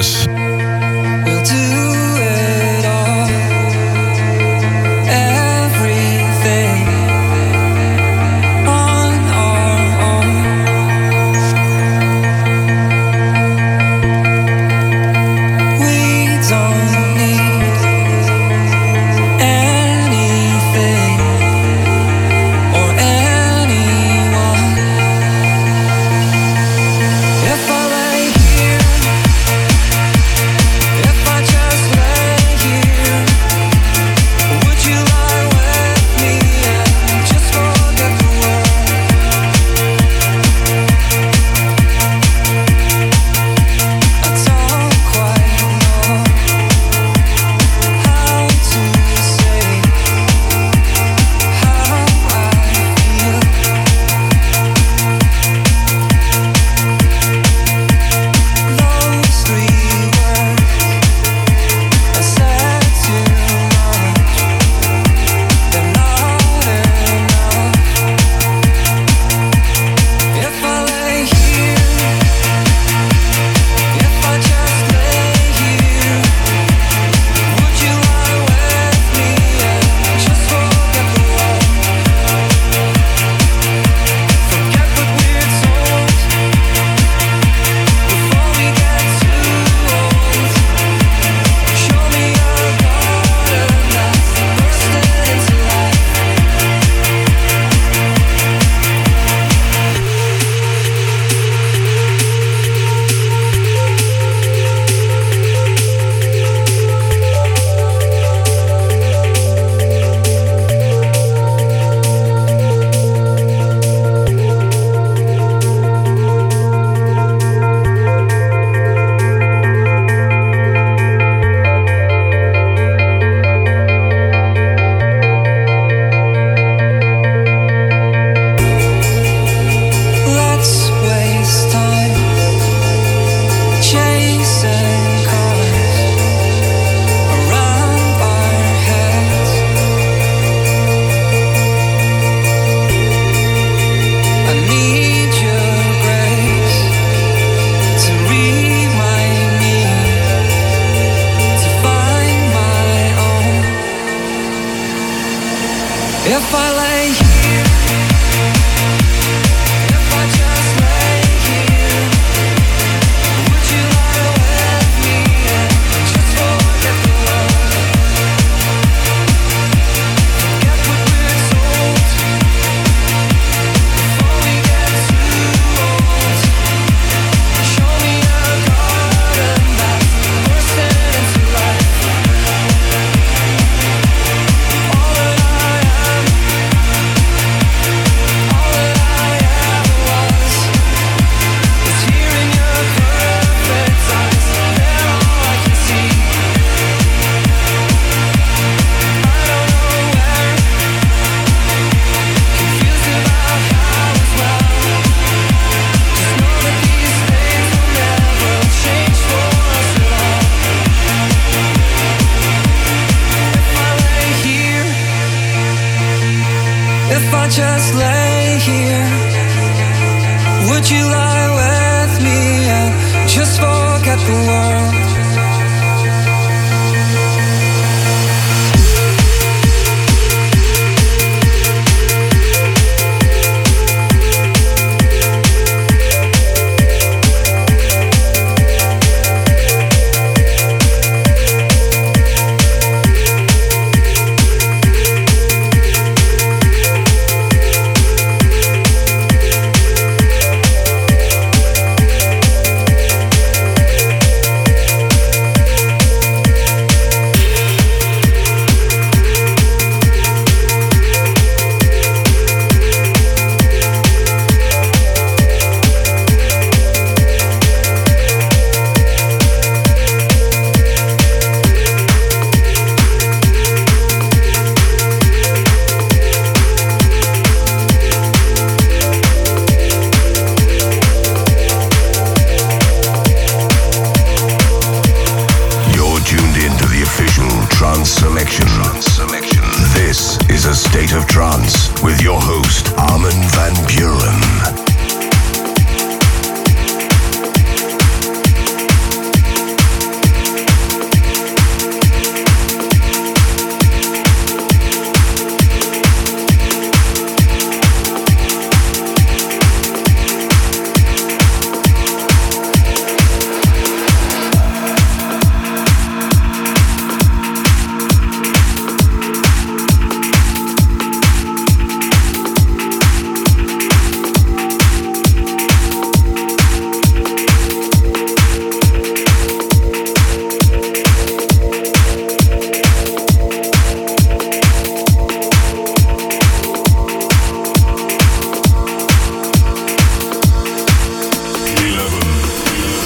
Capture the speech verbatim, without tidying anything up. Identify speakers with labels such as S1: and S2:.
S1: us.
S2: We'll do it all, everything on our own. We don't need anything or anyone. If I lay here, if I just lay here, would you lie with me and just forget the world? I don't quite know how to say how I feel. Those three words I said too much. They're not enough. If I lay here, if I just lay here, would you lie with me and just forget the world? Forget what we're told before we get too old. Show me a garden that's bursting into life. Let's waste time chasing cars around our heads. I need your grace to remind me to find my own. If I lay here, if I just lay here, would you lie with me and just forget the world? Forget what we're told before we get too old. Show me a garden that's bursting into life. All that I am, all that I ever was, is here in your perfect eyes. They're all I can see. I don't know where, confused about how as well. Just know that these things will never change for us at all. If I lay here, if I just lay here, would you lie with me and just forget the world?
S1: Selection. Selection. This is A State of Trance with your host, Armin van Buuren.